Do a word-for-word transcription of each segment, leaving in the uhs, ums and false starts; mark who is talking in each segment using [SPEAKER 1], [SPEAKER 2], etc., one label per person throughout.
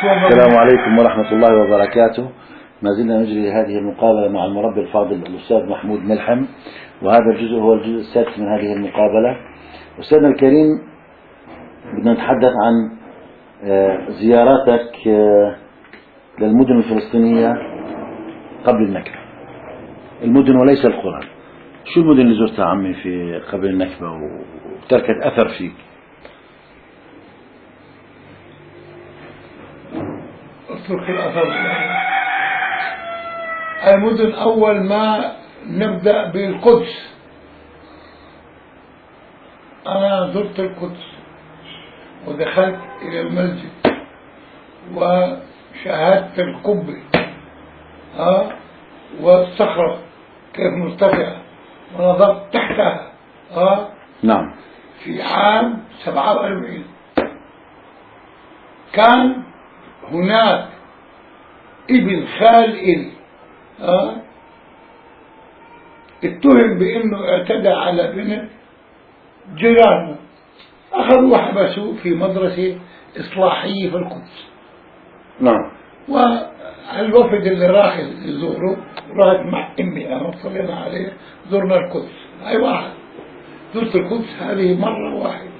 [SPEAKER 1] السلام عليكم ورحمة الله وبركاته. ما زلنا نجري هذه المقابلة مع المربي الفاضل الأستاذ محمود ملحم، وهذا الجزء هو الجزء السادس من هذه المقابلة. أستاذنا الكريم، بدنا نتحدث عن زياراتك للمدن الفلسطينية قبل النكبة، المدن وليس القرى. شو المدن اللي زرتها عمي في قبل النكبة وتركت أثر فيك؟
[SPEAKER 2] اترك الأثر. المدن أول ما نبدأ بالقدس، أنا زرت القدس ودخلت إلى المسجد وشاهدت القبة ها والصخرة كيف مرتفعة ونظرت تحتها ها.
[SPEAKER 1] نعم.
[SPEAKER 2] في عام سبعة وأربعين كان هناك ابن خال إلي ها اتهم بأنه اعتدى على بنت جيرانه، أخذوا وحبسوه في مدرسة إصلاحية في القدس.
[SPEAKER 1] نعم.
[SPEAKER 2] والوفد اللي راح يزوره راح مع أمي، أنا صلينا عليه، زرنا القدس. هاي واحد زرت القدس هذه مرة واحدة.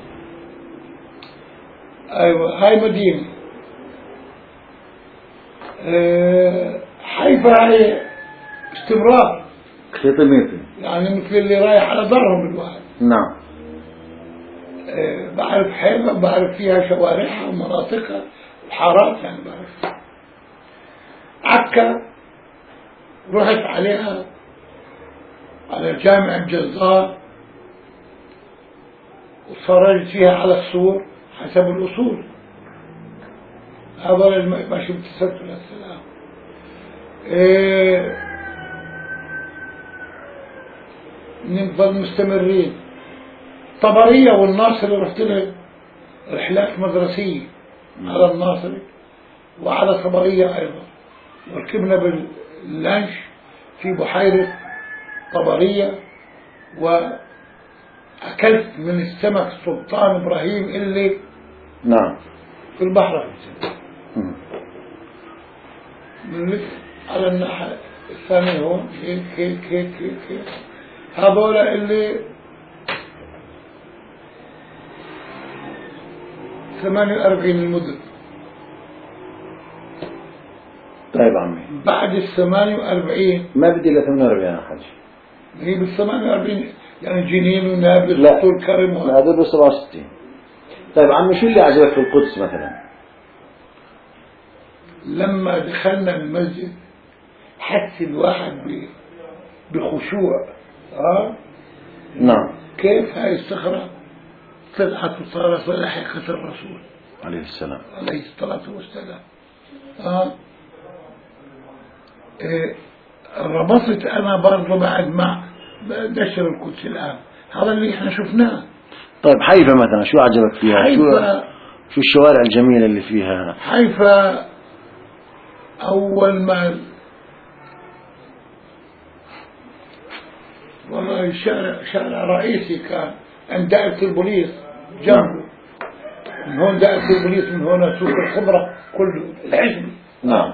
[SPEAKER 2] أيوة هاي مدينة. أه حيفا هي استمرار
[SPEAKER 1] خيطي ميتي،
[SPEAKER 2] يعني مثل اللي رايح على ضرهم الواحد.
[SPEAKER 1] نعم.
[SPEAKER 2] أه بعرف حيفا، بعرف فيها شوارعها ومناطقها وحارات، يعني بعرف. عكا رحت عليها على جامع الجزار وتفرجت فيها على السور حسب الأصول. هذا ما شفت التسلسل السلام. إيه نفضل مستمرين. طبرية والناصري رحت لها رحلات مدرسية على الناصري وعلى طبرية أيضا، وركبنا باللانش في بحيرة طبرية وأكلت من السمك سلطان إبراهيم اللي
[SPEAKER 1] نعم
[SPEAKER 2] في البحر. بنلف على الناحية الثانية هون هيك هيك هيك هيك هيك. هذول اللي ثمانية وأربعين المدن.
[SPEAKER 1] طيب عمي،
[SPEAKER 2] بعد الثمانية وأربعين
[SPEAKER 1] ما بدي إلا ثمانية وأربعين يا حاج.
[SPEAKER 2] هي بالثمانية وأربعين يعني جنين ونابلس وطول كرم.
[SPEAKER 1] لا هذول بالسبعة وستين. طيب عمي، شو اللي عجبك في القدس مثلا؟
[SPEAKER 2] لما دخلنا المسجد حس الواحد بخشوع. اه
[SPEAKER 1] نعم.
[SPEAKER 2] كيف هاي الصخرة طلعت وصارت لاحقة الرسول
[SPEAKER 1] عليه السلام
[SPEAKER 2] عليه الصلاة والسلام. اه إيه ربطت انا برضه بعد ما دشر القدس الان، هذا اللي احنا شفناه.
[SPEAKER 1] طيب حيفا مثلا شو عجبك فيها؟
[SPEAKER 2] حيفا
[SPEAKER 1] شو شو الشوارع الجميلة اللي فيها؟
[SPEAKER 2] حيفا أول ما والله الشارع شارع رئيسي كان عند دائرة البوليس جنبه. من هون دائرة البوليس، من هون سوق الخضرة كله الحزب.
[SPEAKER 1] نعم.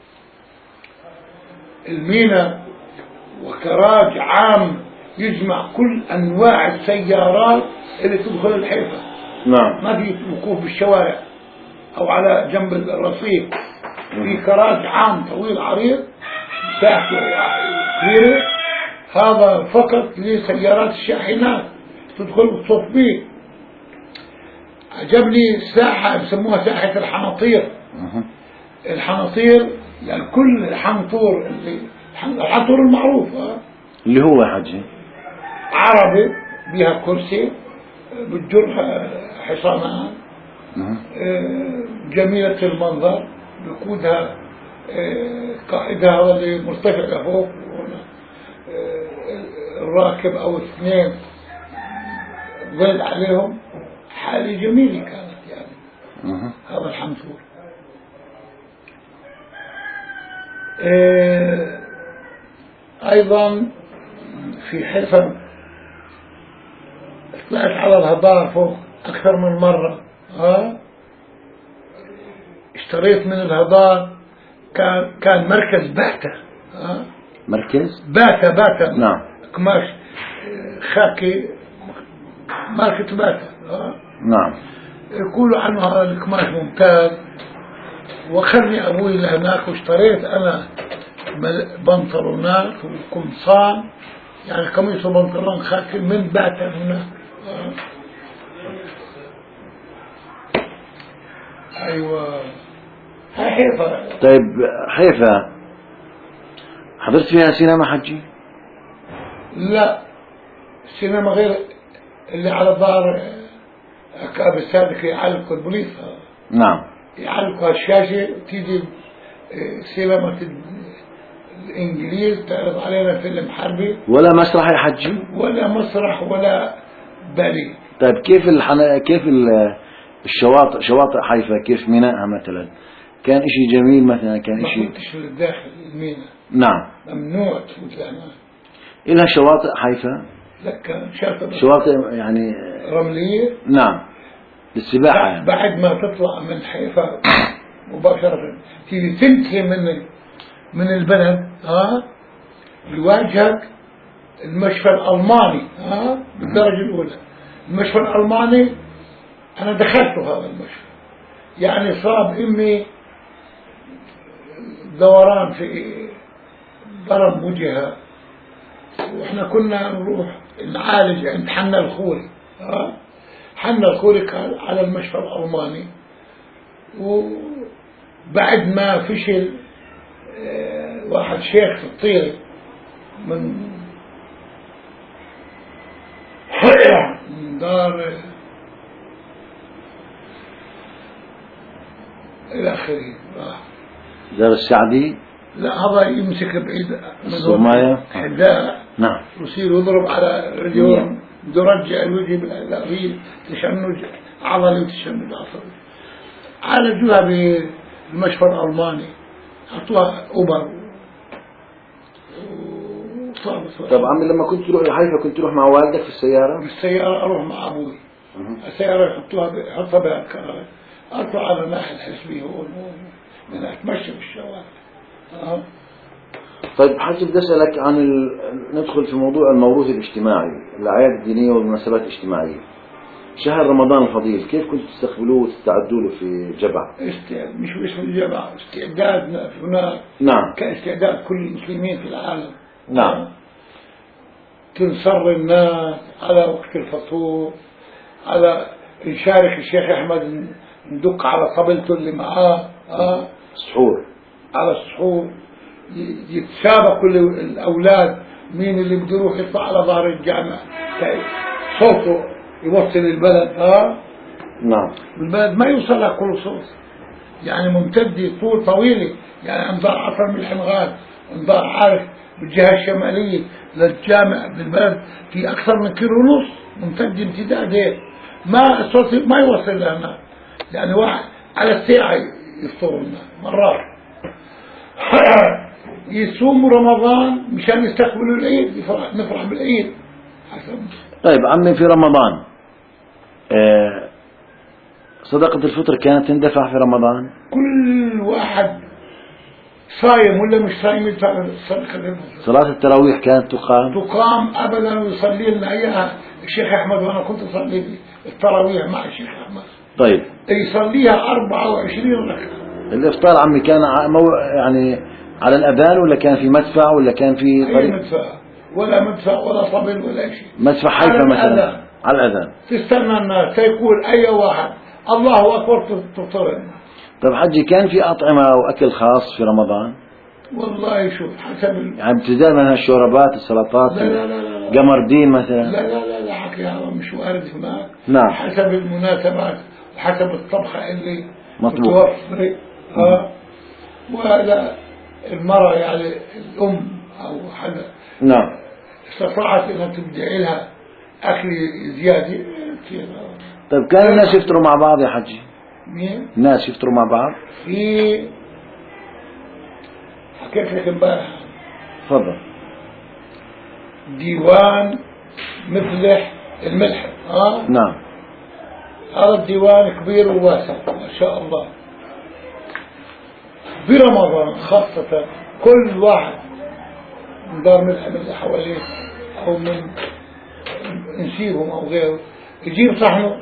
[SPEAKER 2] المينا وكراج عام يجمع كل أنواع السيارات اللي تدخل الحيفا.
[SPEAKER 1] نعم.
[SPEAKER 2] ما في وقوف بالشوارع أو على جنب الرصيف، في كراج عام طويل عريض مساحته كبيرة، هذا فقط لسيارات الشاحنات تدخل وتصف به. عجبني ساحة بسموها ساحة الحناطير. الحناطير يعني كل الحنطور اللي الحنطور المعروف ها
[SPEAKER 1] اللي هو يا حجي
[SPEAKER 2] عربي بها كرسي بتجرها حصانها جميلة المنظر، بقودها قائدها واللي مرتفع لفوق، الراكب او اثنين ظل عليهم. حالة جميلة كانت يعني. هذا الحنطور. ايضا في حيفا طلعت على الهضار فوق اكثر من مرة. ها اشتريت من الهضار، كان كان مركز باتا. ها
[SPEAKER 1] مركز
[SPEAKER 2] باتا باتا
[SPEAKER 1] نعم
[SPEAKER 2] قماش خاكي، ماركة باتا. ها
[SPEAKER 1] نعم.
[SPEAKER 2] يقولوا عنه هذا القماش ممتاز، واخذني ابوي لهناك واشتريت انا بنطلونات وقمصان، يعني قميص وبنطلون خاكي من باتا هناك. ها ايوه هاي حيفا.
[SPEAKER 1] طيب حيفا حضرت فيها سينما حجي؟
[SPEAKER 2] لا السينما غير اللي على دار أكاب السادك يعلقوا البوليس.
[SPEAKER 1] نعم.
[SPEAKER 2] يعلقوا الشاشة تيجي سينما الإنجليز تعرض علينا فيلم حربي.
[SPEAKER 1] ولا مسرح يا حجي؟
[SPEAKER 2] ولا مسرح ولا بالي.
[SPEAKER 1] طيب كيف الحنا... كيف الشواطئ، شواطئ حيفا كيف مينائها مثلا؟ كان اشي جميل مثلا؟ كان اشي؟
[SPEAKER 2] ما كنتش للداخل الميناء.
[SPEAKER 1] نعم.
[SPEAKER 2] ممنوع تفوت لهناك.
[SPEAKER 1] إلها شواطئ حيفا؟
[SPEAKER 2] لك شاطئ
[SPEAKER 1] شواطئ يعني
[SPEAKER 2] رملية.
[SPEAKER 1] نعم للسباحة يعني.
[SPEAKER 2] بعد ما تطلع من حيفا مباشرة تيجي تنتهي من من البلد. ها بيواجهك المشفى الألماني. ها بالدرجة الأولى المشفى الألماني أنا دخلت هذا المشفى، يعني صاب إمي دوران في ضرب وجهها، وإحنا كنا نروح نعالج عند حنا الخوري. ها حنا الخوري كان على المشفى الألماني، وبعد ما فشل واحد شيخ في الطيري من من دار إلى آخره
[SPEAKER 1] دار السعدي.
[SPEAKER 2] لا هذا يمسك بعيد من
[SPEAKER 1] الصوماية
[SPEAKER 2] حداء.
[SPEAKER 1] نعم.
[SPEAKER 2] ويصير يضرب على رجلهم يرجع الوجه بالأغيل تشنج عضلي وتشنج عصبي. عالجوها بالمشفى الألماني، أعطوها أوبر وصار.
[SPEAKER 1] طب عمي لما كنت تروح لحيفا كنت تروح مع والدك في السيارة؟
[SPEAKER 2] بالسيارة أروح مع أبوي. السيارة يحطوها يحطها بهالكرة، أطلع على الناحية الحزبية هون من أتمشى بالشوارع. أه.
[SPEAKER 1] طيب حاج بدي أسألك عن ال... ندخل في موضوع الموروث الاجتماعي، الأعياد الدينية والمناسبات الاجتماعية. شهر رمضان الفضيل كيف كنتوا تستقبلوه وتستعدوا له في جبع؟
[SPEAKER 2] استعداد مش بس في الجبع، استعدادنا هناك
[SPEAKER 1] نعم
[SPEAKER 2] كاستعداد كل المسلمين في العالم.
[SPEAKER 1] نعم.
[SPEAKER 2] أه. تنصر الناس على وقت الفطور، على نشارك الشيخ أحمد ندق على طبلته اللي معاه. أه.
[SPEAKER 1] السحور،
[SPEAKER 2] على السحور يتسابقوا الأولاد مين اللي بده يروح يطلع على ظهر الجامع صوته يوصل البلد. ها
[SPEAKER 1] نعم.
[SPEAKER 2] البلد ما يوصلها كل صوت، يعني ممتد طول طويلة، يعني انظار عصر من الحمغان، انظار عارف بالجهة الشمالية للجامع بالبلد في أكثر من كيلو ونص ممتد امتداد هيك، ما الصوت ما يوصل لهنا، يعني واحد على الساعة يفطرنا مرات. يصوموا رمضان مشان يستقبلوا العيد، يفرح نفرح بالعيد.
[SPEAKER 1] طيب عمي في رمضان آه صدقة الفطر كانت تندفع في رمضان؟
[SPEAKER 2] كل واحد صايم ولا مش صايم يدفع صدقة الفطر.
[SPEAKER 1] صلاة التراويح كانت تقام؟
[SPEAKER 2] تقام أبدا، ويصلي لنا إياها الشيخ أحمد، وأنا كنت أصلي التراويح مع الشيخ أحمد.
[SPEAKER 1] طيب
[SPEAKER 2] يصليها أربعة وعشرين ركعة.
[SPEAKER 1] الإفطار عمي كان يعني على الأذان ولا كان في مدفع ولا كان في
[SPEAKER 2] طريق؟ أي مدفع ولا مدفع ولا طبل ولا شيء.
[SPEAKER 1] مدفع حيفا مثلا على الأذان.
[SPEAKER 2] تستنى الناس تقول أي واحد الله أكبر تفطر.
[SPEAKER 1] طيب حجي كان في أطعمة أو أكل خاص في رمضان؟
[SPEAKER 2] والله شوف حسب ال...
[SPEAKER 1] يعني ابتداء من الشوربات السلطات
[SPEAKER 2] لا لا لا لا
[SPEAKER 1] قمر دين مثلا؟
[SPEAKER 2] لا لا لا لا حكي هذا مش وارد هناك.
[SPEAKER 1] نعم.
[SPEAKER 2] حسب المناسبات وحسب الطبخة اللي
[SPEAKER 1] مطلوب.
[SPEAKER 2] متوفرة. ها وهذا المرأة يعني الأم أو حدا
[SPEAKER 1] نعم
[SPEAKER 2] استطاعت أنها تبدع لها أكل زيادة كثير.
[SPEAKER 1] طيب كان الناس يفطروا مع بعض يا حجي؟
[SPEAKER 2] مين؟
[SPEAKER 1] الناس يفطروا مع بعض؟
[SPEAKER 2] في حكيت لك امبارح.
[SPEAKER 1] تفضل.
[SPEAKER 2] ديوان مفلح الملح. ها
[SPEAKER 1] نعم.
[SPEAKER 2] هذا الديوان كبير وواسع ما شاء الله. برمضان خاصة كل واحد من دار ملحم اللي حواليه أو من نسيبهم أو غيره يجيب صحنه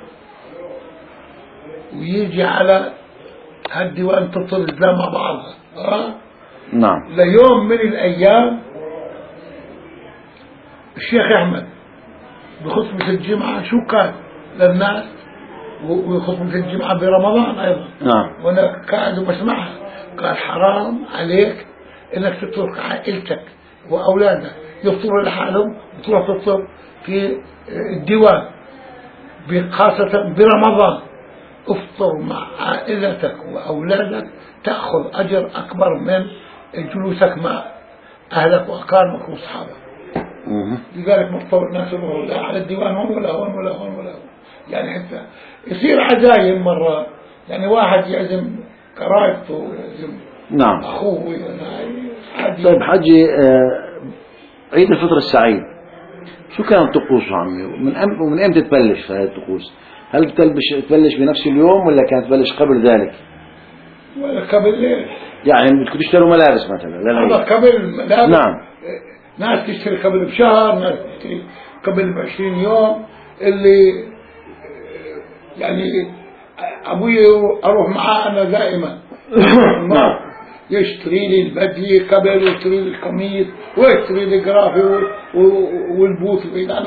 [SPEAKER 2] ويجي على هالديوان تفصل الإسلام مع بعضها. أه؟
[SPEAKER 1] نعم.
[SPEAKER 2] ليوم من الأيام الشيخ أحمد بخطبة الجمعة شو كان للناس، وخطبة الجمعة برمضان أيضا.
[SPEAKER 1] نعم.
[SPEAKER 2] وأنا قاعد وبسمعها، قال حرام عليك إنك تترك عائلتك وأولادك يفطروا لحالهم وتروح تفطر في الديوان خاصة برمضان. افطر مع عائلتك وأولادك تأخذ أجر أكبر من جلوسك مع أهلك وأقاربك وأصحابك. لذلك مفطر الناس يروحوا لا على الديوان هون ولا هون ولا هون ولا هون، يعني حتى يصير عزايم مرة، يعني واحد يعزم قرايبته ويعزم
[SPEAKER 1] نعم
[SPEAKER 2] أخوه يعني.
[SPEAKER 1] طيب حجي، آه عيد الفطر السعيد شو كانت طقوسه عمي؟ من أم ومن امتى تبلش في هذه الطقوس؟ هل تبلش تبلش بنفس اليوم ولا كانت تبلش قبل ذلك؟
[SPEAKER 2] ولا قبل ليش؟
[SPEAKER 1] يعني بدكم تشتروا ملابس مثلا؟
[SPEAKER 2] هذا قبل ملابس.
[SPEAKER 1] نعم.
[SPEAKER 2] ناس تشتري قبل بشهر، ناس تشتري قبل بعشرين يوم. اللي يعني أبوي أروح معاه أنا دائما
[SPEAKER 1] نعم.
[SPEAKER 2] يشتري لي البدلة قبل ويشتري لي القميص ويشتري لي الجرافي والبوت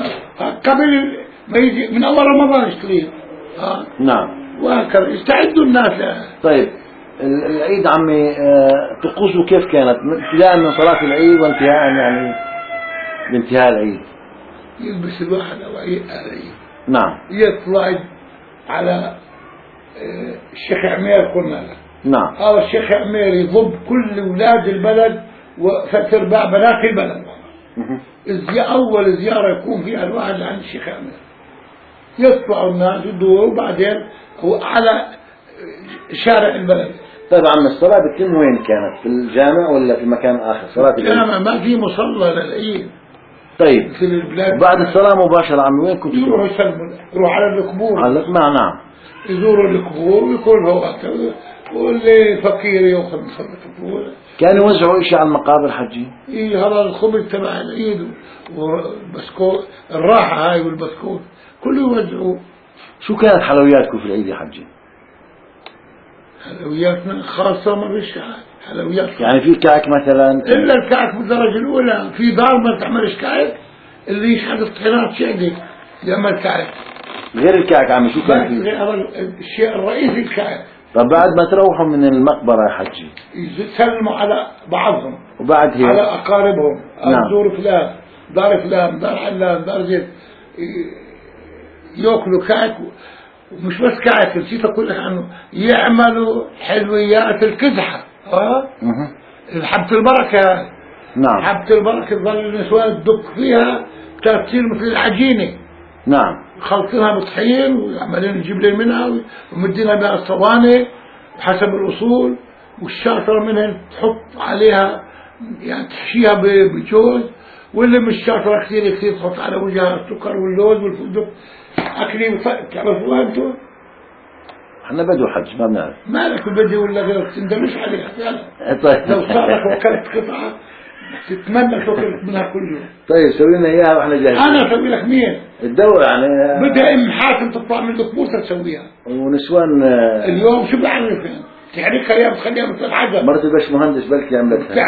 [SPEAKER 2] قبل ما يجي من أول رمضان يشتريه. ها
[SPEAKER 1] نعم.
[SPEAKER 2] وهكذا يستعدوا الناس لها.
[SPEAKER 1] طيب العيد عمي طقوسه كيف كانت ابتداء من صلاة العيد وانتهاء يعني بانتهاء العيد؟
[SPEAKER 2] يلبس الواحد أواعي العيد.
[SPEAKER 1] نعم.
[SPEAKER 2] يطلع على الشيخ عمير قلنا له.
[SPEAKER 1] نعم.
[SPEAKER 2] هذا الشيخ عمير يضب كل أولاد البلد وثلاث أرباع بنات البلد. الزي أول زيارة يكون فيها الواحد عند الشيخ عمير، يطلعوا الناس يدوروا وبعدين على شارع البلد.
[SPEAKER 1] طيب عم الصلاة بتتم وين كانت؟ في الجامع ولا في مكان آخر؟ صلاة
[SPEAKER 2] الجامع ما في مصلى للعيد.
[SPEAKER 1] طيب
[SPEAKER 2] في البلاد
[SPEAKER 1] بعد الصلاة مباشرة عم وين كنت تروح؟
[SPEAKER 2] يروحوا يسلموا، يروحوا على القبور.
[SPEAKER 1] على القبور. نعم.
[SPEAKER 2] يزوروا القبور ويكون هو واللي فقير ياخذ من صدقته.
[SPEAKER 1] كانوا يوزعوا شيء على المقابر حجي؟
[SPEAKER 2] ايه هذا الخبز تبع العيد والبسكوت، الراحة هاي والبسكوت كله يوزعوه.
[SPEAKER 1] شو كانت حلوياتكم في العيد يا حجي؟
[SPEAKER 2] حلوياتنا خاصة ما فيش حلويات.
[SPEAKER 1] يعني في كعك مثلا؟
[SPEAKER 2] إلا الكعك بالدرجة الأولى. في دار ما تعملش كعك، اللي يشحذ الطحينات شعدي يعمل كعك.
[SPEAKER 1] غير الكعك عمي شو كان فيه؟
[SPEAKER 2] هذا الشيء الرئيسي الكعك.
[SPEAKER 1] طب بعد ما تروحوا من المقبرة يا حجي
[SPEAKER 2] يسلموا على بعضهم
[SPEAKER 1] وبعد هيك
[SPEAKER 2] على أقاربهم.
[SPEAKER 1] نعم.
[SPEAKER 2] دور فلان، دار فلان، دار علان، دار زيت، يأكلوا كعك. ومش بس كعك، نسيت أقول لك عنه، يعملوا حلويات الكزحة. اه حبة البركة.
[SPEAKER 1] نعم.
[SPEAKER 2] حبة البركة تظل النسوان تدق فيها تصير مثل العجينة.
[SPEAKER 1] نعم.
[SPEAKER 2] خلطينها بطحين وعمالين نجيب لي منها ومدينها بها الصواني حسب الأصول، والشاطرة منها تحط عليها يعني تحشيها بجوز، واللي مش شاطرة كثير كثير تحط على وجهها السكر واللوز والفندق. أكلي تعرفوها أنتم؟
[SPEAKER 1] احنا بدو حج ما بنعرف.
[SPEAKER 2] مالك بدي ولا غيرك تندمش عليها فعلا.
[SPEAKER 1] طيب
[SPEAKER 2] لو صار لك وكلت قطعة تتمنى تاكل منها كل يوم.
[SPEAKER 1] طيب سوي لنا اياها واحنا جاهزين.
[SPEAKER 2] انا اسوي لك مين؟
[SPEAKER 1] الدواء يعني
[SPEAKER 2] بدها ام حاتم تطلع من الكبوسه تسويها.
[SPEAKER 1] ونسوان
[SPEAKER 2] اليوم شو بعرف تحريكها يا بتخليها مثل الحجر.
[SPEAKER 1] مرت البش مهندس بلكي عملتها.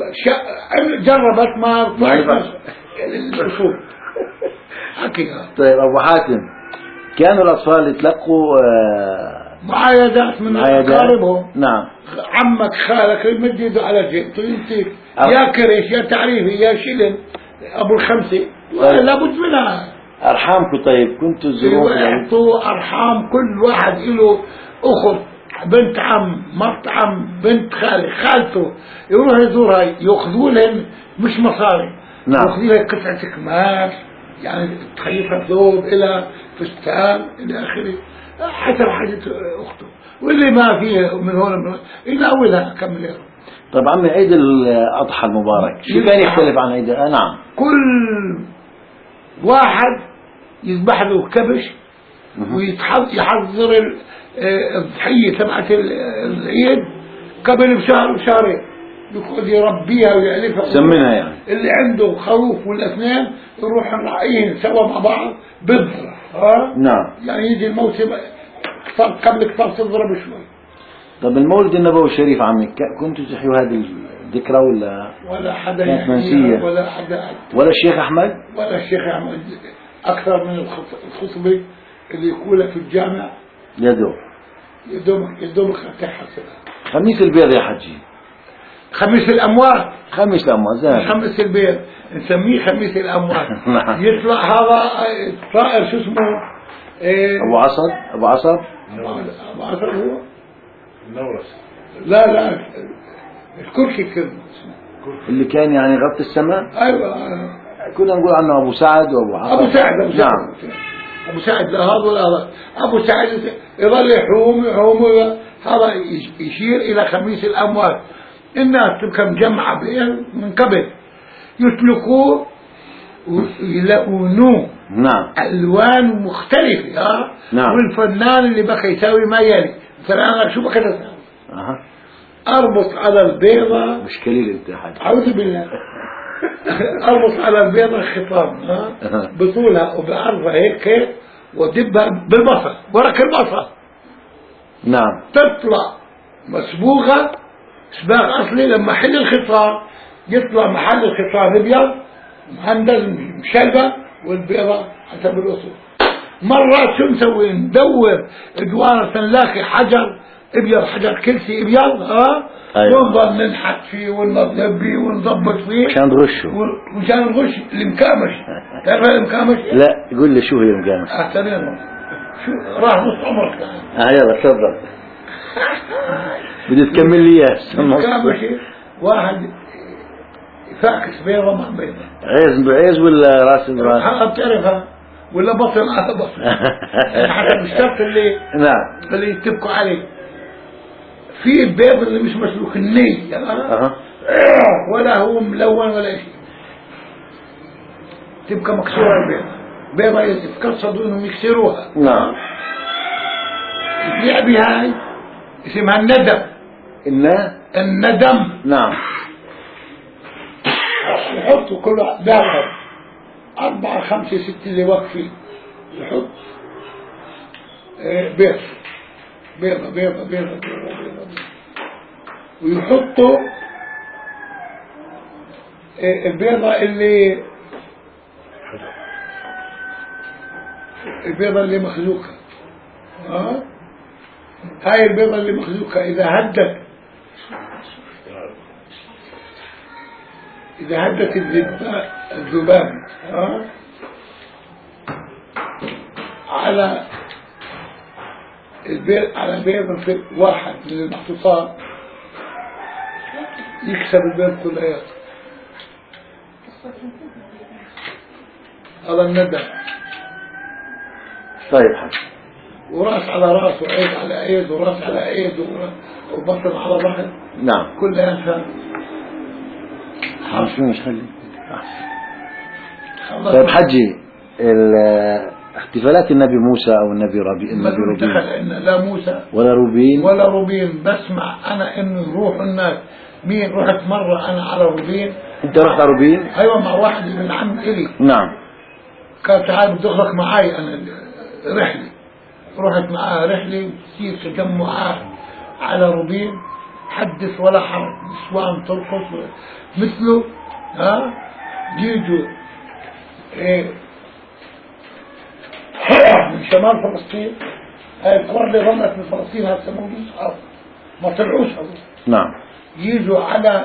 [SPEAKER 2] جربت ما طلعت الاصول. حكيها.
[SPEAKER 1] طيب ابو حاتم، كانوا الاطفال يتلقوا
[SPEAKER 2] معايدات من اقاربهم.
[SPEAKER 1] نعم.
[SPEAKER 2] عمك خالك يمد يده على جيبته ينطيك يا كرش يا تعريفي يا شلن ابو الخمسه.
[SPEAKER 1] طيب.
[SPEAKER 2] لابد منها.
[SPEAKER 1] ارحامكم طيب كنتوا تزوروهم؟
[SPEAKER 2] يعطوا ارحام كل واحد له اخت، بنت عم، مرت عم، بنت خالي، خالته يروح يزورها ياخذوا لهم مش مصاري.
[SPEAKER 1] نعم.
[SPEAKER 2] ياخذوا لها قطعه كماش، يعني تخيطها ثوب الى فستان الى اخره حسب حاجه اخته، واللي ما فيه من هون من يناولها كم ليره.
[SPEAKER 1] طب عمي عيد الاضحى المبارك شو كان يختلف عن عيد؟ آه نعم.
[SPEAKER 2] كل واحد يذبح له كبش ويحضر الضحيه تبعت العيد قبل بشهر وشهرين يقعد يربيها ويعلفها.
[SPEAKER 1] سمنها يعني.
[SPEAKER 2] اللي عنده خروف ولا اثنين يروح نراعيهم سوا مع بعض بذرة. ها
[SPEAKER 1] نعم.
[SPEAKER 2] يعني يجي الموسم قبل كتاب تضرب شوي.
[SPEAKER 1] طب المولد النبوي الشريف عمي كنتوا تحيوا هذه الذكرى ولا
[SPEAKER 2] ولا حدا
[SPEAKER 1] كانت منسية؟
[SPEAKER 2] ولا حدا
[SPEAKER 1] ولا الشيخ أحمد
[SPEAKER 2] ولا الشيخ أحمد أكثر من الخطبة اللي يقولها في الجامع
[SPEAKER 1] يدوم
[SPEAKER 2] يدوم يدوم فتحها.
[SPEAKER 1] خميس البيض يا حجي.
[SPEAKER 2] خميس الأموات.
[SPEAKER 1] خميس الأموات زين.
[SPEAKER 2] خميس البيض نسميه خميس الأموات. يطلع هذا طائر شو اسمه إيه
[SPEAKER 1] أبو عصر. أبو عصر
[SPEAKER 2] أبو عصر هو
[SPEAKER 3] النورس.
[SPEAKER 2] لا لا الكركي كله
[SPEAKER 1] اللي كان يعني غطي السماء.
[SPEAKER 2] أيوة
[SPEAKER 1] كنا نقول عنه أبو سعد وأبو عصر.
[SPEAKER 2] أبو سعد أبو سعد
[SPEAKER 1] نعم.
[SPEAKER 2] أبو سعد لا هذا ولا هذا. أبو سعد يظل يحوم يحوم هذا يشير إلى خميس الأموات. الناس تبقى مجمعة بيه من قبل يطلقوه ويلونوه.
[SPEAKER 1] نعم.
[SPEAKER 2] ألوان مختلفة. ها
[SPEAKER 1] نعم.
[SPEAKER 2] والفنان اللي بقى يساوي ما يلي. مثلا أنا شو بقى أسوي؟
[SPEAKER 1] أها.
[SPEAKER 2] أربط على البيضة.
[SPEAKER 1] مش قليل أنت يا حاج.
[SPEAKER 2] أعوذ بالله. أربط على البيضة خطام. ها بطولها وبعرضها هيك ودبها بالبصل ورك البصل.
[SPEAKER 1] نعم.
[SPEAKER 2] تطلع مسبوغة سباغ أصلي. لما حل الخطام يطلع محل الخطام أبيض مهندس مشلبة والبيضة حسب الأصول. مرات شو نسوي؟ ندور ادوار نلاقي حجر ابيض حجر كلسي ابيض. ها
[SPEAKER 1] أيوة.
[SPEAKER 2] ونضل ننحت فيه وننظف فيه ونضبط فيه
[SPEAKER 1] مشان تغشه.
[SPEAKER 2] مشان نغش المكامش. تعرف المكامش؟
[SPEAKER 1] لا قول لي شو هي المكامش.
[SPEAKER 2] احترمه شو راح نص عمرك الآن.
[SPEAKER 1] اه يلا تفضل. بدي تكمل لي اياه.
[SPEAKER 2] المكامش واحد فاكس بيضة مع بيضة.
[SPEAKER 1] عيز بعيز ولا راس براس؟
[SPEAKER 2] ها بتعرفها ولا بطن على بطن حسب الشرط اللي
[SPEAKER 1] نعم
[SPEAKER 2] اللي يتفقوا عليه. في البيض اللي مش مسلوك الني
[SPEAKER 1] أه.
[SPEAKER 2] ولا هو ملون ولا شيء تبقى مكسورة البيضة. بيضة يتقصدوا انهم يكسروها.
[SPEAKER 1] نعم.
[SPEAKER 2] اللعبة هاي اسمها الندم.
[SPEAKER 1] إنه
[SPEAKER 2] الندم.
[SPEAKER 1] نعم.
[SPEAKER 2] يحطوا كل واحد داخل أربعة خمسة ستة اللي واقفين يحط بيض بيضة بيضة بيضة بيضة بيضة ويحطوا البيضة اللي البيضة اللي مخزوقة. ها هاي البيضة اللي مخزوقة إذا هدت إذا هدت الذباب ها على البيض على بيض في واحد من المحطوطات يكسب البيض كله. هذا الندى.
[SPEAKER 1] طيب حاج.
[SPEAKER 2] وراس على راس وعيد على عيد وراس على عيد وبطن على بطن.
[SPEAKER 1] نعم.
[SPEAKER 2] كل إنسان
[SPEAKER 1] شو مش خلي. طيب حجي احتفالات النبي موسى او النبي ربي النبي روبين
[SPEAKER 2] لا موسى
[SPEAKER 1] ولا روبين
[SPEAKER 2] ولا روبين. بسمع انا انه يروحوا الناس. مين رحت مرة انا على روبين.
[SPEAKER 1] انت رحت على روبين؟
[SPEAKER 2] ايوه مع واحد من عم الي.
[SPEAKER 1] نعم.
[SPEAKER 2] كان تعال بدي اخذك معي انا رحلة. رحت معاه رحلة وتصير تجمعات على روبين حدث ولا حرج. نسوان ترقص مثله. ها يجوا ايه من شمال فلسطين. هاي القرى اللي ظلت من فلسطين هسه موجود ما طلعوش.
[SPEAKER 1] نعم.
[SPEAKER 2] يجوا على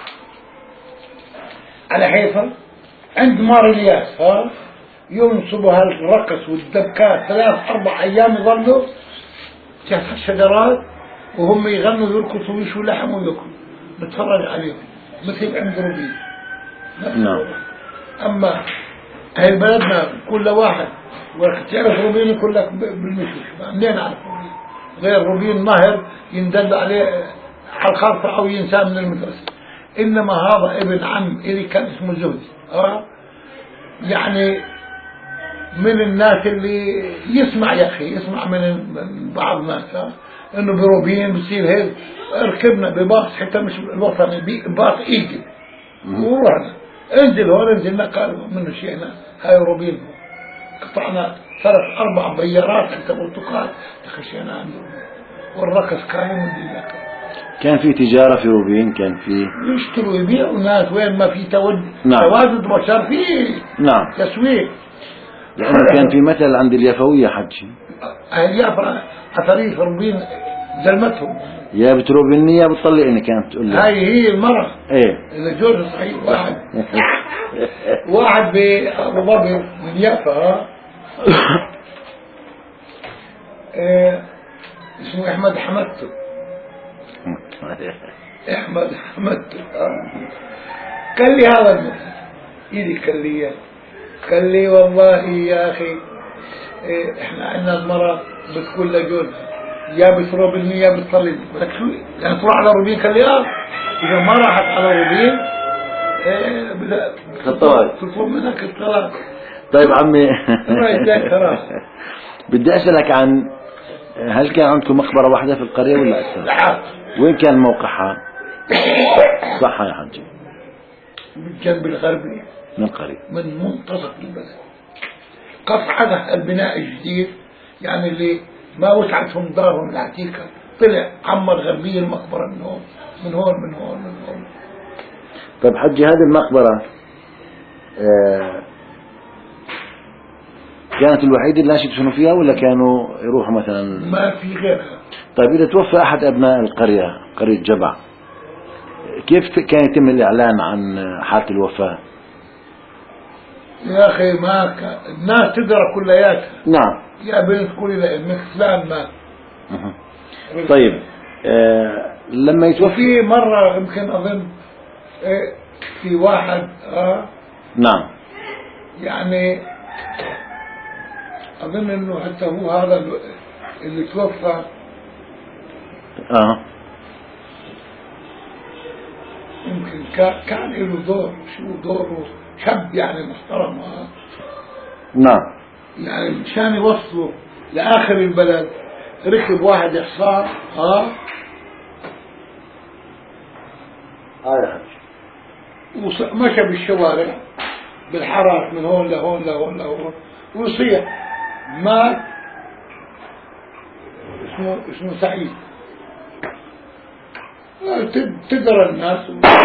[SPEAKER 2] على حيفا عند مار الياس. ها ينصبوا هالرقص والدبكات ثلاث اربع ايام يظلوا تحت الشجرات وهم يغنوا يرقصوا ويشوا لحم وياكلوا. نتفرج عليهم مثل عند روبين.
[SPEAKER 1] نعم.
[SPEAKER 2] اما هاي بلدنا كل واحد وتعرف روبين يقول لك بالمشوش. منين عارف روبين غير روبين مهر يندل عليه على الخرطة او ينسى من المدرسة. انما هذا ابن عم اللي كان اسمه زهدي. اه يعني من الناس اللي يسمع يا اخي يسمع من بعض الناس. انه بروبين بصير هيك. ركبنا بباص حتى مش الوطني، باص ايجل ورحنا انزل هون، نزلنا قال منه شيء هاي روبين، قطعنا ثلاث اربع بيارات حتى برتقال خشينا عنده، والرقص كان من ذلك.
[SPEAKER 1] كان في تجارة في روبين، كان في
[SPEAKER 2] يشتروا يبيعوا الناس وين ما في تود
[SPEAKER 1] نعم.
[SPEAKER 2] تواجد بشر فيه
[SPEAKER 1] نعم
[SPEAKER 2] تسويق،
[SPEAKER 1] لأنه كان في مثل عند اليفوية حجي،
[SPEAKER 2] اليافا أثرية روبين زلمتهم،
[SPEAKER 1] يا بتروبيني يا بتطلقني، كانت تقول لي
[SPEAKER 2] هاي هي المرأة
[SPEAKER 1] ايه
[SPEAKER 2] اللي جوز صحيح. واحد واحد بأبو ظبي من يافا إيه اسمه أحمد حمدتو، أحمد حمدتو قال لي هذا المثل إيدي، قال لي قال لي والله يا أخي إيه احنا عندنا المرأة بتقول لجوزها يا بتروب المية يا بتصلي، بدك شو يعني تروح على روبين؟ قال لي اه اذا ما راحت على روبين ايه بدها تطلب منك الطلاق.
[SPEAKER 1] طيب عمي
[SPEAKER 2] بدي
[SPEAKER 1] بدي اسألك عن هل كان عندكم مقبرة واحدة في القرية ولا أكثر؟ وين كان موقعها؟ صح يا حجي؟
[SPEAKER 2] بالجنب الغربي
[SPEAKER 1] من القرية،
[SPEAKER 2] من منتصف البلد، قطعة البناء الجديد يعني اللي ما وسعتهم دارهم العتيقة، طلع عمر غربية المقبرة من هون من هون من هون من هون.
[SPEAKER 1] طيب حجي هذه المقبرة آه كانت الوحيدة اللي الناس يدفنوا فيها ولا كانوا يروحوا مثلا؟
[SPEAKER 2] ما في غيرها.
[SPEAKER 1] طيب إذا توفى أحد أبناء القرية، قرية جبع، كيف كان يتم الإعلان عن حالة الوفاة؟
[SPEAKER 2] يا أخي ما كان الناس تدرى كلياتها.
[SPEAKER 1] نعم.
[SPEAKER 2] يا بنت قولي لأمك فلان مات.
[SPEAKER 1] طيب آه لما يتوفى
[SPEAKER 2] في مرة يمكن أظن إيه في واحد آه
[SPEAKER 1] نعم
[SPEAKER 2] يعني أظن إنه حتى هو هذا اللي توفى
[SPEAKER 1] اه
[SPEAKER 2] يمكن كان له دور، شو دوره؟ شاب يعني محترم آه
[SPEAKER 1] نعم.
[SPEAKER 2] يعني مشان يوصلوا لآخر البلد ركب واحد حصان اه
[SPEAKER 1] اه
[SPEAKER 2] ومشى بالشوارع بالحارات من هون لهون لهون لهون ويصيح، مات اسمه اسمه سعيد. تدرى الناس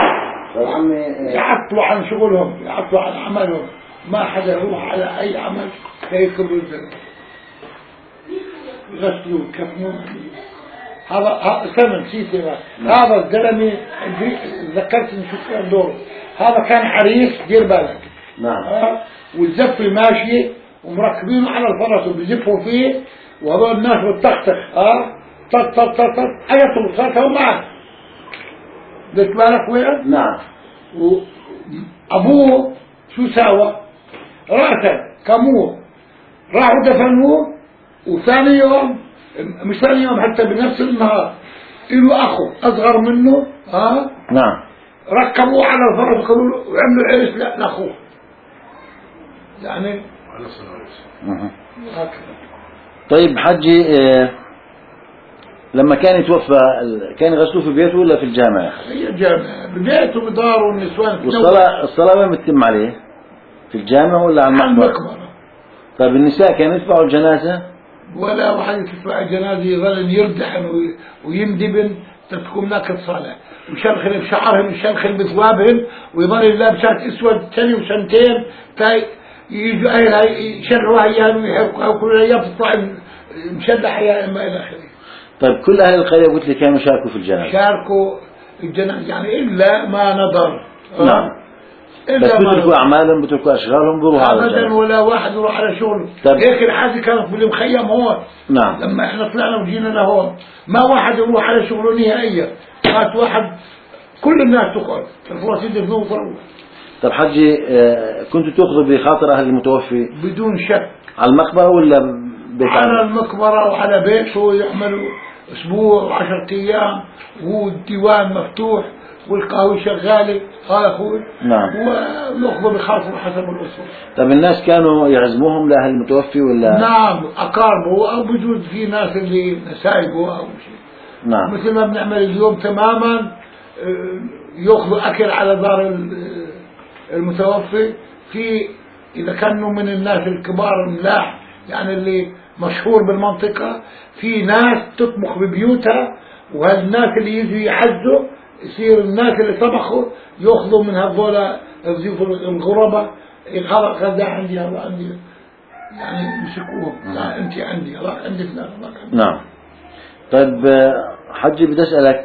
[SPEAKER 2] يعطلوا عن شغلهم، يعطلوا عن عملهم، ما حدا يروح على اي عمل يكبروا الزلمه يغسلوه يكفنوه. هذا سنة نسيت هذا الزلمه ذكرت نشوف دوره، هذا كان عريس دير بالك.
[SPEAKER 1] نعم.
[SPEAKER 2] آه والزفه ماشيه ومركبينه على الفرس وبيزفوا فيه، وهذول الناس بتطخطخ اه طط طط طط اجت وصلتها معه قلت بالك وين؟
[SPEAKER 1] نعم.
[SPEAKER 2] وابوه شو ساوى؟ رأسه كموه راحوا دفنوه، وثاني يوم مش ثاني يوم حتى بنفس النهار له اخو اصغر منه اه
[SPEAKER 1] نعم
[SPEAKER 2] ركبوه على الفرس وقالوا له وعملوا عرس لا لاخوه يعني هكذا.
[SPEAKER 1] طيب حجي آه لما كان يتوفى كان يغسلوه في بيته ولا في الجامع؟
[SPEAKER 2] هي الجامع ببيته بداره والنسوان.
[SPEAKER 1] والصلاة الصلاة وين بتتم عليه؟ في الجامع ولا على المقبرة؟
[SPEAKER 2] المقبرة.
[SPEAKER 1] طيب النساء كانوا يتبعوا الجنازة؟
[SPEAKER 2] ولا واحد يتبع الجنازة يظل يردحن ويندبن تكون هناك الصلاة، ويشلخن بشعرهن ويشلخن بثوابهن ويظل لابسات اسود سنة وسنتين تاي يجوا اهلها يشرعوها اياها ويحرقوها وكل ايام تطلع مشلحة يا اما الى اخره.
[SPEAKER 1] طيب كل اهل القرية قلت لي كانوا يشاركوا في الجنازة؟
[SPEAKER 2] شاركوا الجنازة يعني الا ما نظر.
[SPEAKER 1] نعم. بس بتركوا اعمالهم بتركوا اشغالهم بيروحوا على الجنازة
[SPEAKER 2] ابدا ولا واحد يروح على شغله.
[SPEAKER 1] طيب.
[SPEAKER 2] هيك الحاجة كانت بالمخيم هون.
[SPEAKER 1] نعم.
[SPEAKER 2] لما احنا طلعنا وجينا لهون ما واحد يروح على شغله نهائيا، مات واحد كل الناس تقعد الفرص يدفنوه وفروه.
[SPEAKER 1] طب حجي آه كنتوا تاخذوا بخاطر اهل المتوفي
[SPEAKER 2] بدون شك
[SPEAKER 1] على المقبرة ولا بيت
[SPEAKER 2] على المقبرة وعلى بيته يعملوا اسبوع وعشرة ايام والديوان مفتوح والقهوة شغالة هذا اخوي.
[SPEAKER 1] نعم.
[SPEAKER 2] وناخذوا بخاطر حسب الاصول.
[SPEAKER 1] طب الناس كانوا يعزموهم لاهل المتوفي ولا؟
[SPEAKER 2] نعم اقاربه او بجوز في ناس اللي نسايبه او شيء.
[SPEAKER 1] نعم.
[SPEAKER 2] مثل ما بنعمل اليوم تماما، ياخذوا أكل على دار المتوفي. في إذا كانوا من الناس الكبار الملاح يعني اللي مشهور بالمنطقة، في ناس تطبخ ببيوتها، وهالناس اللي يجوا يحزوا يصير الناس اللي طبخوا ياخذوا من هذول الضيوف الغرباء. هذا عندي هذا عندي يعني يمسكوهم، لا انت عندي لا عندي فلان عندي.
[SPEAKER 1] نعم. طيب حجي بدي اسالك،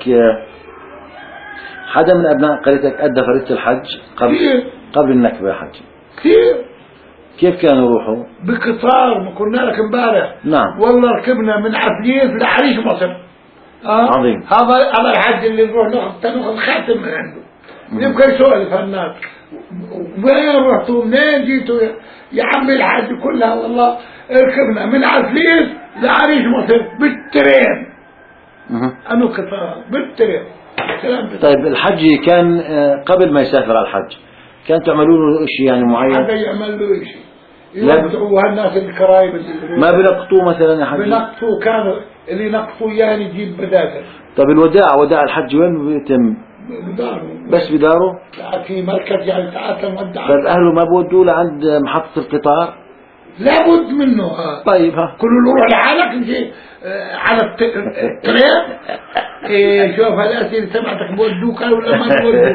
[SPEAKER 1] حدا من ابناء قريتك ادى فريضة الحج قبل
[SPEAKER 2] كثير
[SPEAKER 1] قبل النكبة يا حجي؟
[SPEAKER 2] كثير.
[SPEAKER 1] كيف كانوا يروحوا؟
[SPEAKER 2] بقطار، ما قلنا لك امبارح.
[SPEAKER 1] نعم.
[SPEAKER 2] والله ركبنا من عفليف لعريش مصر. آه؟
[SPEAKER 1] عظيم.
[SPEAKER 2] هذا هذا الحج اللي نروح ناخذ ناخذ خاتم من عنده. يبقى يسولف الناس وين رحتوا منين جيتوا يا عمي الحج كلها والله ركبنا من عفليف لعريش مصر بالترين. أنا قطار بالترين.
[SPEAKER 1] طيب الحج كان قبل ما يسافر على الحج كان تعملوا له شيء يعني معين؟
[SPEAKER 2] هذا يعمل له شيء يودعوا هالناس الكرايب اللي
[SPEAKER 1] ما بنقطوه مثلا يا حج؟
[SPEAKER 2] بنقطوه، كانوا اللي نقطوه يعني يجيب بداكر.
[SPEAKER 1] طيب الوداع، وداع الحج وين بيتم؟
[SPEAKER 2] بداره.
[SPEAKER 1] بس بداره؟
[SPEAKER 2] لا في مركز يعني تعال نودع.
[SPEAKER 1] طيب أهله ما بودوه لعند محطة القطار؟
[SPEAKER 2] لابد منه. ها
[SPEAKER 1] طيب ها
[SPEAKER 2] كله روح لحالك انت على الترين. ايه شوف هالاسئله سمعتك بودوك ولا ما بودوك؟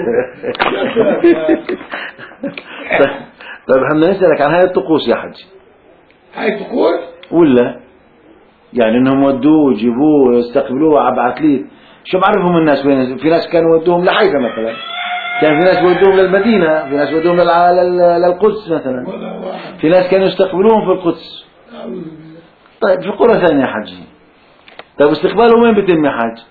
[SPEAKER 1] طيب احنا نسألك عن هاي الطقوس يا حج.
[SPEAKER 2] هاي طقوس
[SPEAKER 1] ولا يعني انهم ودوه ويجيبوه ويستقبلوه على بعتليت، شو بعرفهم الناس وين؟ في ناس كانوا ودوهم لحيفا مثلا، كان في ناس ودوهم للمدينة، في ناس ودوهم للقدس مثلا، في ناس كانوا يستقبلوهم في القدس. طيب في قرى ثانية يا حجي. طيب استقبالهم وين بيتم يا حاج؟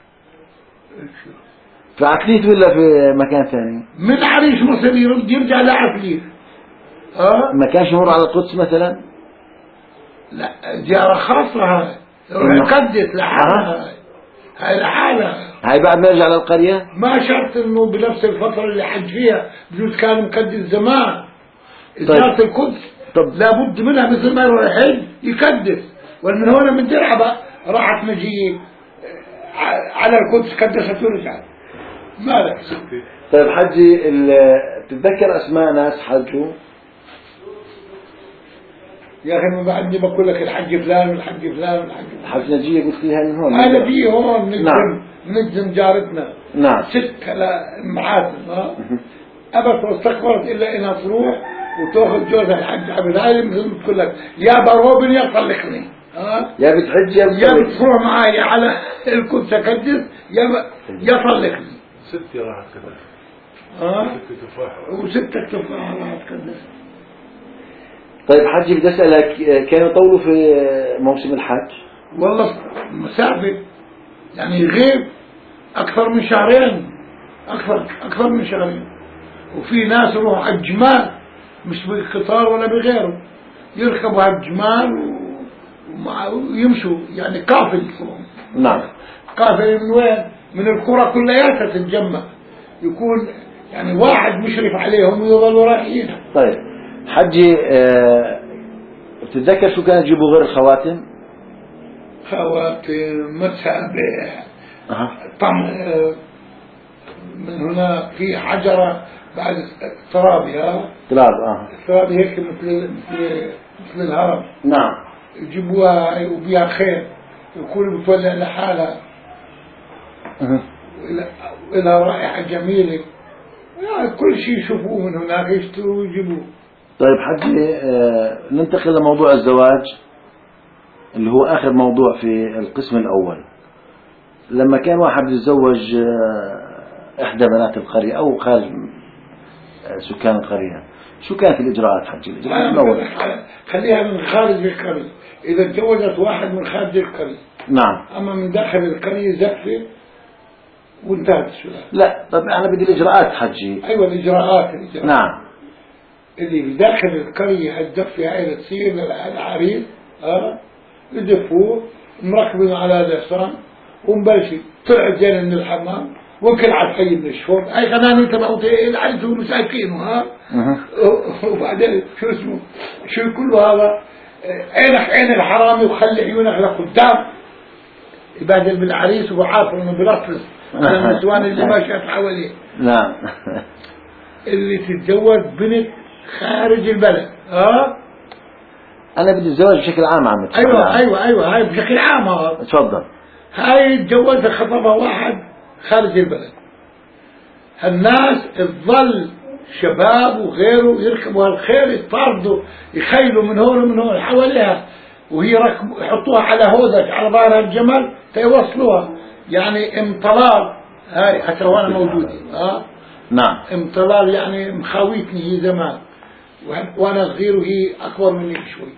[SPEAKER 1] في عتليت ولا في مكان ثاني؟
[SPEAKER 2] من عريش مصر يرجع لعتليت. اه
[SPEAKER 1] ما كانش يمر على القدس مثلا؟
[SPEAKER 2] لا زيارة خاصة هاي يقدس لحالها. هاي لحالها.
[SPEAKER 1] هاي بعد ما يرجع للقرية؟
[SPEAKER 2] ما شرط انه بنفس الفترة اللي حج فيها، بجوز كان مقدس زمان. زيارة طيب. القدس طب لابد منها مثل ما يروح الحج يقدس، ومن هنا من درعبة راحت مجيء على القدس قدست ورجعت. مالك؟
[SPEAKER 1] طيب حجي تتذكر اسماء ناس حجوا؟
[SPEAKER 2] يا اخي ما بعدني بقول لك الحج فلان والحج فلان والحج فلان.
[SPEAKER 1] حج نجية قلت لي من هون.
[SPEAKER 2] انا نجية هون نجم.
[SPEAKER 1] نعم.
[SPEAKER 2] نجم جارتنا.
[SPEAKER 1] نعم.
[SPEAKER 2] ست معاتم ها. ابد واستقبلت الا انها تروح وتاخذ جوزها الحج عبد هاي مثل ما تقول لك يا بروبن يا طلقني. ها
[SPEAKER 1] يا بتحج يا
[SPEAKER 2] يا بتروح معي على القدس اقدس يا ب... يا طلقني.
[SPEAKER 3] ستي راحت كذا.
[SPEAKER 2] ها
[SPEAKER 3] ست تفاح
[SPEAKER 2] وستة تفاح راحت كذا.
[SPEAKER 1] طيب حجي بدي اسالك، كانوا يطولوا في موسم الحج؟
[SPEAKER 2] والله مسافة يعني يغيب اكثر من شهرين، اكثر اكثر من شهرين. وفي ناس يروحوا على الجمال مش بالقطار ولا بغيره، يركبوا على الجمال ويمشوا يعني قافل.
[SPEAKER 1] نعم.
[SPEAKER 2] قافل من وين؟ من القرى كلياتها تتجمع، يكون يعني واحد مشرف عليهم ويظلوا رايحين.
[SPEAKER 1] طيب حجي أه بتتذكر شو كانوا يجيبوا غير الخواتم؟
[SPEAKER 2] خواتم، مسابح،
[SPEAKER 1] أه.
[SPEAKER 2] طم من هنا في حجرة بعد ترابي. ها
[SPEAKER 1] تراب. اه
[SPEAKER 2] ترابي هيك مثل مثل مثل الهرم.
[SPEAKER 1] نعم.
[SPEAKER 2] يجيبوها وبيها خير، يكون بتولع لحالها.
[SPEAKER 1] أه.
[SPEAKER 2] لها رائحة جميلة. يعني كل شيء يشوفوه من هناك يشتروا ويجيبوه.
[SPEAKER 1] طيب حجي آه ننتقل لموضوع الزواج اللي هو آخر موضوع في القسم الأول. لما كان واحد يتزوج آه إحدى بنات القرية أو خارج آه سكان القرية، شو كانت الإجراءات حجي؟ الإجراءات الأول
[SPEAKER 2] خليها من خارج القرية. إذا تزوجت واحد من خارج القرية نعم، أما من داخل القرية زفة وانتهت السؤال.
[SPEAKER 1] لا طب أنا بدي الإجراءات حجي.
[SPEAKER 2] أيوة الإجراءات, الإجراءات.
[SPEAKER 1] نعم.
[SPEAKER 2] اللي داخل القرية الدفة هاي تصير للعريس اه يدفوه مركبين على الحصان ومبلش طلع زين من الحمام وكل على الحي من الشفور اي خلاني تبعوا العريس ومساكينه ها وبعدين شو اسمه شو كله هذا عينك عين الحرامي وخلي عيونك لقدام. يبهدل بالعريس وعارف انه بيرطس على النسوان اللي ماشية حواليه.
[SPEAKER 1] نعم.
[SPEAKER 2] اللي تتزوج بنت خارج البلد ها.
[SPEAKER 1] أنا بدي الزواج بشكل عام عم.
[SPEAKER 2] أيوة أيوة أيوة هاي بشكل عام ها.
[SPEAKER 1] تفضل.
[SPEAKER 2] هاي تجوزها خطبها واحد خارج البلد. الناس تظل شباب وغيره يركبوا هالخيل يطاردوا يخيلوا من هون ومن هون حواليها، وهي ركبوا يحطوها على هودج على ظهر الجمل تيوصلوها. يعني امطلال هاي حتى وانا موجودة ها.
[SPEAKER 1] نعم.
[SPEAKER 2] امطلال يعني مخاويتني هي زمان وانا صغير وهي اكبر مني بشوي.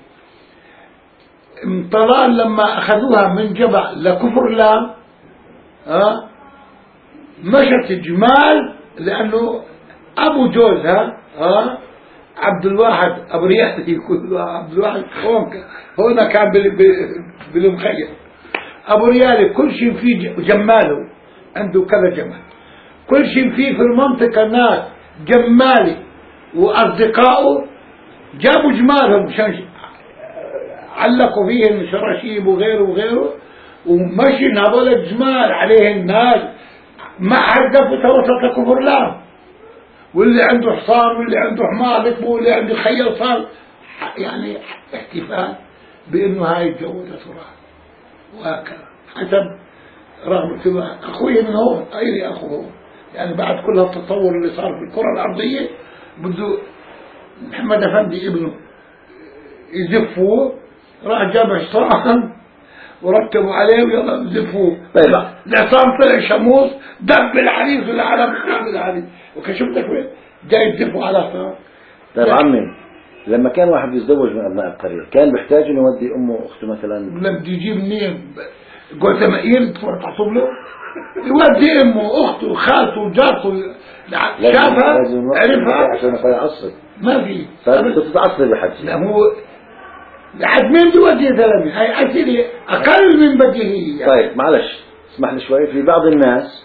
[SPEAKER 2] امطلال لما اخذوها من جبع لكفر الله ها مشت جمال، لانه ابو جوزها ها عبد الواحد ابو رياح يقول عبد الواحد هون هون كان بالمخيم ابو ريال كل شيء فيه جماله، عنده كذا جمال، كل شيء فيه في المنطقة ناس جمالي واصدقائه جابوا جمالهم مشان علقوا فيهم شراشيب وغيره وغيره، ومشي هذول الجمال عليه الناس ما عرفوا توسط كفر الله. واللي عنده حصان واللي عنده حمار ركبه واللي عنده خيل صار يعني احتفال بانه هاي الجوزة تراث وهكذا حسب رغبة اخوي من هون غيري اخوه. يعني بعد كل التطور اللي صار في الكرة الارضية بده محمد افندي ابنه يزفوه، راح جاب حصان وركبوا عليه ويلا يزفوه.
[SPEAKER 1] طيب
[SPEAKER 2] العصام طلع شموس دب العريس ولا على دب العريس وكشفتك وين جاي يزفوا على حصان.
[SPEAKER 1] طيب عمي لما كان واحد يتزوج من ابناء القرية كان بيحتاج انه يودي امه واخته مثلا؟
[SPEAKER 2] لما بده يجيب منين قلت مقير تفرط تعصب له يودي امه واخته وخالته وجارته شافها عرفها
[SPEAKER 1] عشان ما يعصب.
[SPEAKER 2] ما في
[SPEAKER 1] صار تتعصب بحج.
[SPEAKER 2] لا هو لحد مين بده يودي زلمه هاي اسئله اقل من بديهيه يعني.
[SPEAKER 1] طيب معلش اسمح لي شوي. في بعض الناس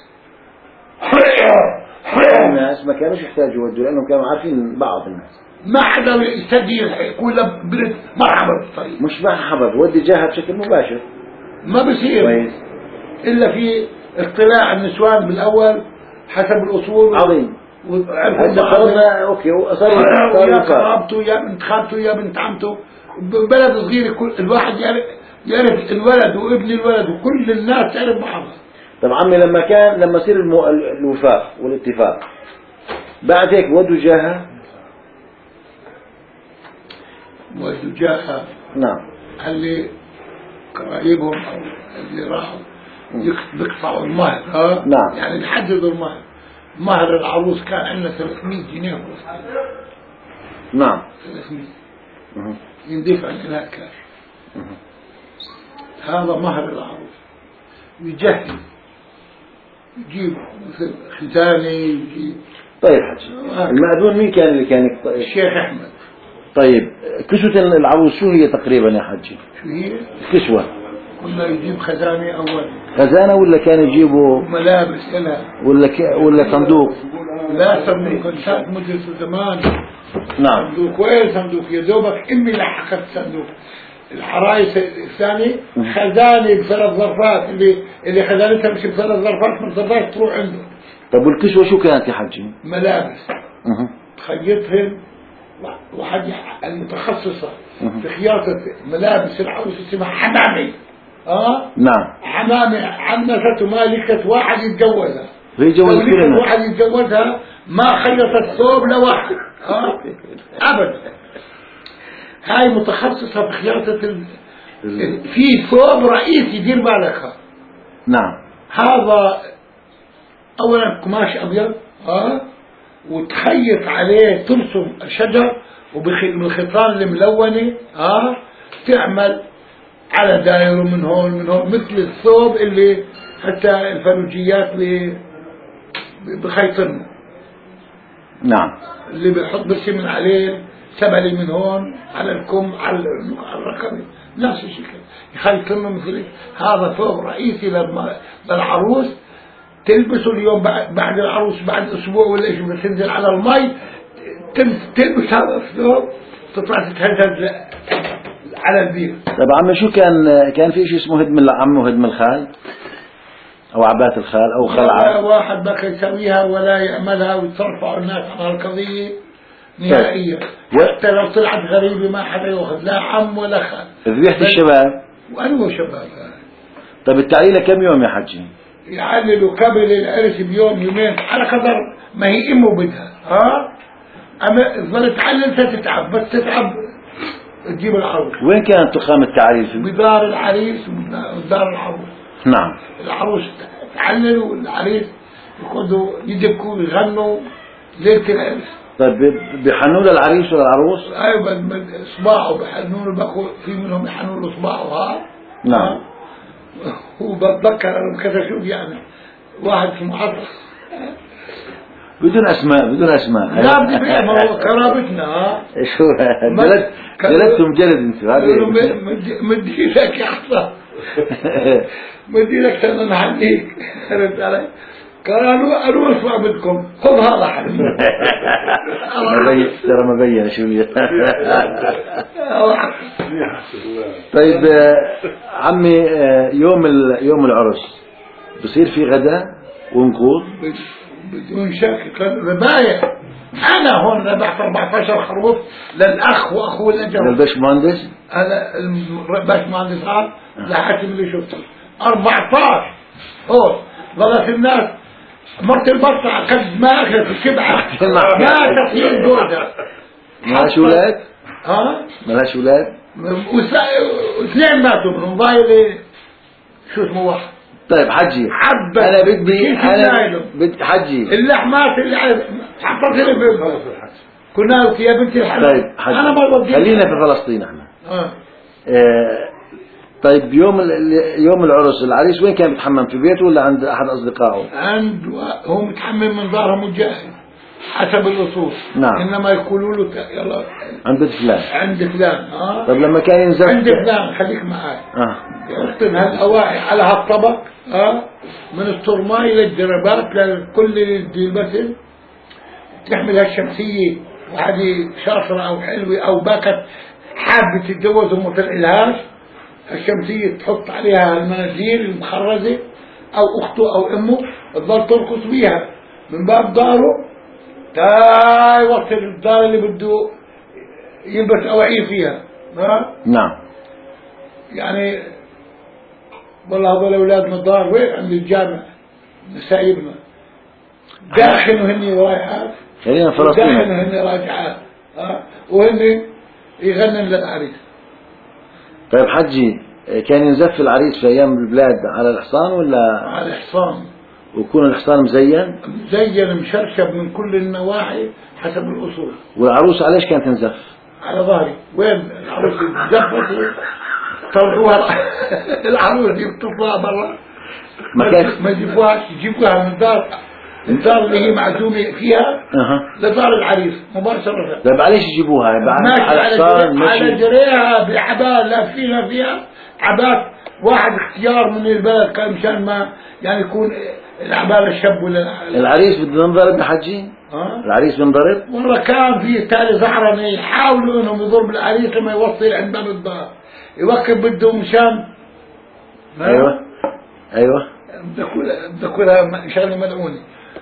[SPEAKER 1] الناس ما كانوش يحتاجوا يودوا لانهم كانوا عارفين بعض الناس
[SPEAKER 2] ما حدا يستدير يقول له بنت مرحبا بالطريق
[SPEAKER 1] مش مرحبا بودي جاها بشكل مباشر
[SPEAKER 2] ما بصير
[SPEAKER 1] كويس
[SPEAKER 2] الا في اطلاع النسوان بالاول حسب الاصول.
[SPEAKER 1] عظيم.
[SPEAKER 2] وعرفوا
[SPEAKER 1] فرضنا اوكي صار
[SPEAKER 2] يا خطابته يا بنت خالته يا بنت عمته بلد صغير كل الواحد يعرف يعرف الولد وابن الولد وكل الناس تعرف بعضها.
[SPEAKER 1] طب عمي لما كان لما يصير المو... الوفاق والاتفاق بعد هيك ودوا جاها
[SPEAKER 2] ودوا جاها
[SPEAKER 1] نعم
[SPEAKER 2] اللي قرايبهم او اللي راحوا بيقطعوا المهر ها
[SPEAKER 1] نعم
[SPEAKER 2] يعني يحددوا المهر. مهر العروس كان عندنا ثلاثمية جنيه
[SPEAKER 1] نعم
[SPEAKER 2] ثلاثمية يندفع لها كاش. هذا مهر العروس. يجهز يجيب مثل ختاني يجيب.
[SPEAKER 1] طيب حجي المأذون مين كان اللي كان يقطع؟
[SPEAKER 2] الشيخ أحمد.
[SPEAKER 1] طيب كسوة العروس شو هي تقريبا يا حجي؟
[SPEAKER 2] شو هي؟
[SPEAKER 1] كسوة
[SPEAKER 2] كنا يجيب خزانة أول.
[SPEAKER 1] خزانة ولا كان يجيبوا
[SPEAKER 2] ملابس لها
[SPEAKER 1] ولا ك... ولا صندوق؟
[SPEAKER 2] لا صندوق كانت مدة زمان.
[SPEAKER 1] نعم
[SPEAKER 2] صندوق وين صندوق يا دوبك أمي لحقت صندوق. العرايس الثاني خزانة بثلاث ظرفات اللي اللي خزانتها مش بثلاث ظرفات من ظرفات تروح عنده.
[SPEAKER 1] طب والكسوة شو كانت يا حجي؟
[SPEAKER 2] ملابس
[SPEAKER 1] أه.
[SPEAKER 2] خيطهم واحد المتخصصة في خياطة ملابس العروس اسمها حمامي. اه
[SPEAKER 1] نعم
[SPEAKER 2] حمامي عنفت مالكة واحد يتجوزها.
[SPEAKER 1] هي جوزت كلنا.
[SPEAKER 2] واحد يتجوزها ما خيطت ثوب لواحد اه ابدا. هاي متخصصة في خياطة ال... في ثوب رئيسي دير بالك.
[SPEAKER 1] نعم
[SPEAKER 2] هذا اولا قماش ابيض اه وتخيط عليه ترسم شجر وبالخيطان الملونة اه تعمل على دايره من هون من هون مثل الثوب اللي حتى الفلوجيات اللي بخيطنه.
[SPEAKER 1] نعم
[SPEAKER 2] اللي بيحط برسم عليه سبلي من هون على الكم على الرقبة نفس الشيء يخيطنه مثل هذا ثوب رئيسي للعروس تلبسه اليوم بعد العروس بعد اسبوع ولا شيء بتنزل على المي تلبس هذا الثوب تطلع تتهزز على البير.
[SPEAKER 1] طيب عمي شو كان كان في شيء اسمه هدم العم وهدم الخال او عبات الخال او خلعه؟
[SPEAKER 2] واحد بك يسويها ولا يعملها ويترفع الناس على القضيه نهائيا. حتى لو طلعت غريبه ما حدا ياخذ لا عم ولا خال.
[SPEAKER 1] ذبيحة الشباب.
[SPEAKER 2] وأنو شباب.
[SPEAKER 1] طيب التعليله كم يوم يا حجي؟
[SPEAKER 2] يعللوا قبل العرس بيوم يومين على قدر ما هي امه بدها. ها اما تظل تعلل تتعب بس تتعب تجيب العروس.
[SPEAKER 1] وين كانت تقام التعليل في؟
[SPEAKER 2] بدار العريس ودار العروس.
[SPEAKER 1] نعم.
[SPEAKER 2] العروس تعلل والعريس يقعدوا يدبكوا يغنوا ليلة العرس.
[SPEAKER 1] طيب بيحنوا للعريس ولا العروس؟
[SPEAKER 2] ايوه اصبعه بحنوا له بقوا في منهم يحنوا له اصبعه ها.
[SPEAKER 1] نعم.
[SPEAKER 2] وبتذكر انا كذا شوف يعني واحد في محطة
[SPEAKER 1] بدون اسماء بدون اسماء.
[SPEAKER 2] لا بدي بيه ما هو قرابتنا ها.
[SPEAKER 1] شو جلد جلدتم جلد انتم هذه.
[SPEAKER 2] مدي لك يا حصان مدي لك سنة نحنيك فهمت علي؟ قالوا قالوا اسمع بدكم خذ هذا حبيبي.
[SPEAKER 1] ترى مبين شو. طيب عمي يوم يوم العرس بصير في غداء ونقود
[SPEAKER 2] بدون شك. رباية أنا هون ربحت أربعة عشر خروف للأخ وأخوه الأجر
[SPEAKER 1] للبش مهندس.
[SPEAKER 2] هذا البش مهندس قال لحاكم اللي شفته أربعة عشر هون. ظلت الناس مرت البصرة قد ما أكلت الشبعة ما تطير جوزها.
[SPEAKER 1] مالهاش ولاد؟
[SPEAKER 2] ها؟
[SPEAKER 1] مالهاش ولاد؟
[SPEAKER 2] واثنين ماتوا منهم ضايل شو اسمه واحد.
[SPEAKER 1] طيب حجي
[SPEAKER 2] عبد
[SPEAKER 1] انا بدي انا بدي حجي
[SPEAKER 2] اللحمات اللي حطت لي في كنا قلت يا بنتي الحلال.
[SPEAKER 1] طيب حجي
[SPEAKER 2] انا ما بدي
[SPEAKER 1] خلينا في فلسطين احنا.
[SPEAKER 2] اه,
[SPEAKER 1] آه طيب يوم يوم العرس العريس وين كان بيتحمم في بيته ولا عند احد اصدقائه؟
[SPEAKER 2] عند هو متحمم من ظهره مجاهد حسب الاصول.
[SPEAKER 1] نعم.
[SPEAKER 2] انما يقولوا له يلا
[SPEAKER 1] عند فلان
[SPEAKER 2] عند فلان. اه
[SPEAKER 1] طيب لما كان ينزل
[SPEAKER 2] عند فلان خليك معي.
[SPEAKER 1] اه
[SPEAKER 2] يحطن هالاواعي على هالطبق اه من الترماي للجربات لكل البسل تحمل هالشمسيه وهذه شاطره او حلوه او باكت حابه تتجوز وما طلعلهاش الشمسيه تحط عليها المناديل المخرزه او اخته او امه تضل ترقص بيها من باب داره تاي وقت الدار اللي بده يلبس اواعيه فيها. ها
[SPEAKER 1] نعم.
[SPEAKER 2] يعني والله هذول اولادنا دار وين عند الجامع نسايبنا داخل وهن رايحات
[SPEAKER 1] خلينا فلسطين
[SPEAKER 2] داخل وهن راجعات ها وهن يغنن للعريس.
[SPEAKER 1] طيب حجي كان ينزف العريس في ايام البلاد على الحصان ولا
[SPEAKER 2] على الحصان
[SPEAKER 1] ويكون الحصان مزين؟
[SPEAKER 2] مزين مشرشب من كل النواحي حسب الاصول.
[SPEAKER 1] والعروس على ايش كانت تنزف؟
[SPEAKER 2] على ظهري. وين العروس زفت طلعوها العروس دي بتطلع برا
[SPEAKER 1] ما كان
[SPEAKER 2] ما يجيبوهاش يجيبوها من الدار الدار اللي هي معزومه فيها
[SPEAKER 1] اها
[SPEAKER 2] لدار العريس مباشره.
[SPEAKER 1] طيب على ايش يجيبوها؟
[SPEAKER 2] ماشي
[SPEAKER 1] على الحصان
[SPEAKER 2] على جريها بعباء لافينها فيها عباء واحد اختيار من البلد كان مشان ما يعني يكون العباء الشاب ولا
[SPEAKER 1] العريس بده ينضرب بحجي؟
[SPEAKER 2] ها
[SPEAKER 1] العريس بينضرب؟
[SPEAKER 2] مرة كان في تالي زعرني يحاولوا انهم يضربوا العريس لما يوصل عند باب الدار يوقف بده مشان
[SPEAKER 1] ايوه ايوه
[SPEAKER 2] بدي اقولها شغله ملعونه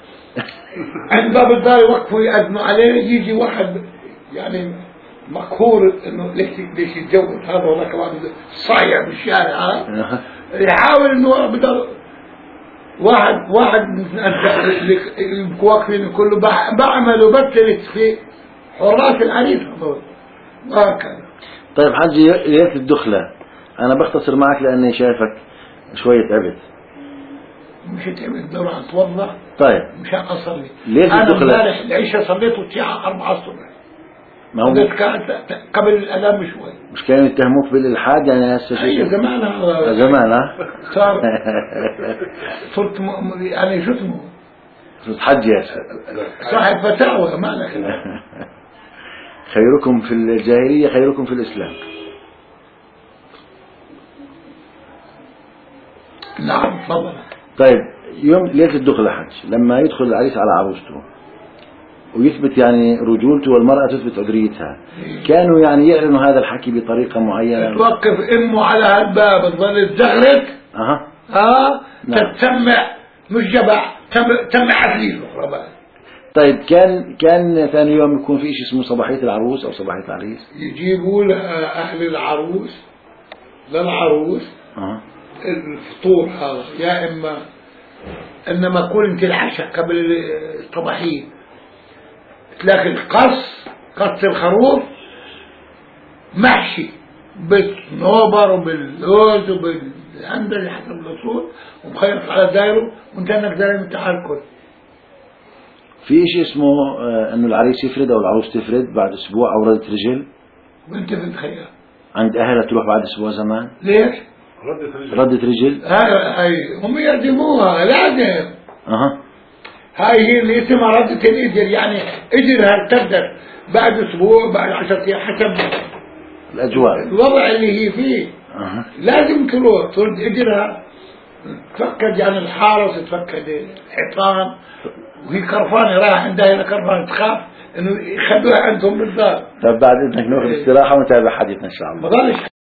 [SPEAKER 2] عند باب الدار يوقفوا يأذنوا عليه يجي واحد يعني مقهور انه ليش ليش يتجوز هذا ولا كمان صايع بالشارع ها يحاول انه بده واحد واحد اللي واقفين كله بعمل وبتلت في حراس العريس وهكذا.
[SPEAKER 1] طيب حجي ليلة الدخلة أنا بختصر معك لأني شايفك شوية تعبت.
[SPEAKER 2] مش تعبت دورة أتوضأ.
[SPEAKER 1] طيب
[SPEAKER 2] مش أصلي.
[SPEAKER 1] ليلة الدخلة.
[SPEAKER 2] أنا امبارح العشاء صليت والساعة أربعة الصبح.
[SPEAKER 1] ما هو
[SPEAKER 2] كانت قبل الأذان بشوي.
[SPEAKER 1] مش كانوا يتهموك بالإلحاد يعني هسه شيء؟
[SPEAKER 2] أي زمان هذا.
[SPEAKER 1] زمان ها؟
[SPEAKER 2] صار صرت يعني شو اسمه؟
[SPEAKER 1] صرت حجي هسه.
[SPEAKER 2] صاحب فتاوى ما لك.
[SPEAKER 1] خيركم في الجاهلية خيركم في الإسلام.
[SPEAKER 2] نعم تفضل.
[SPEAKER 1] طيب يوم ليلة الدخلة حج لما يدخل العريس على عروسته ويثبت يعني رجولته، والمرأة تثبت عذريتها. كانوا يعني يعلنوا هذا الحكي بطريقة معينة.
[SPEAKER 2] توقف امه على هالباب تظل تزغرت
[SPEAKER 1] أها
[SPEAKER 2] اه
[SPEAKER 1] نعم.
[SPEAKER 2] تتسمع مش جبع تسمع عفريت اخرى بقى.
[SPEAKER 1] طيب كان كان ثاني يوم يكون في شيء اسمه صباحية العروس أو صباحية العريس.
[SPEAKER 2] يجيبوا لها أهل العروس للعروس
[SPEAKER 1] أها
[SPEAKER 2] الفطور هذا، يا إما إنما كل أنت العشاء قبل الصباحية تلاقي القص قص الخروف محشي بالصنوبر وباللوز وبالهندل حسب الأصول ومخيط على دايره، وأنت أنك داير أنت الكل.
[SPEAKER 1] في شيء اسمه آه انه العريس يفرد او العروس تفرد بعد اسبوع او ردة رجل.
[SPEAKER 2] وانت في الخيار
[SPEAKER 1] عند اهلها تروح بعد اسبوع زمان.
[SPEAKER 2] ليش؟
[SPEAKER 3] ردة رجل.
[SPEAKER 1] ردة رجل.
[SPEAKER 2] هاي هاي هم يقدموها لازم.
[SPEAKER 1] اها
[SPEAKER 2] هاي هي اللي اسمها ردة الاجر، يعني اجرها تقدر بعد اسبوع بعد عشرة ايام حسب
[SPEAKER 1] الاجواء
[SPEAKER 2] الوضع اللي هي فيه.
[SPEAKER 1] اها
[SPEAKER 2] لازم تروح ترد اجرها، تفكد يعني الحارس تفكد الحيطان، وهي كرفانة رايح عندها هنا كرفانة تخاف انه يخلوها عندهم بالدار.
[SPEAKER 1] طيب بعد اذنك ناخذ استراحة ونتابع حديثنا ان شاء الله.
[SPEAKER 2] ما ضلش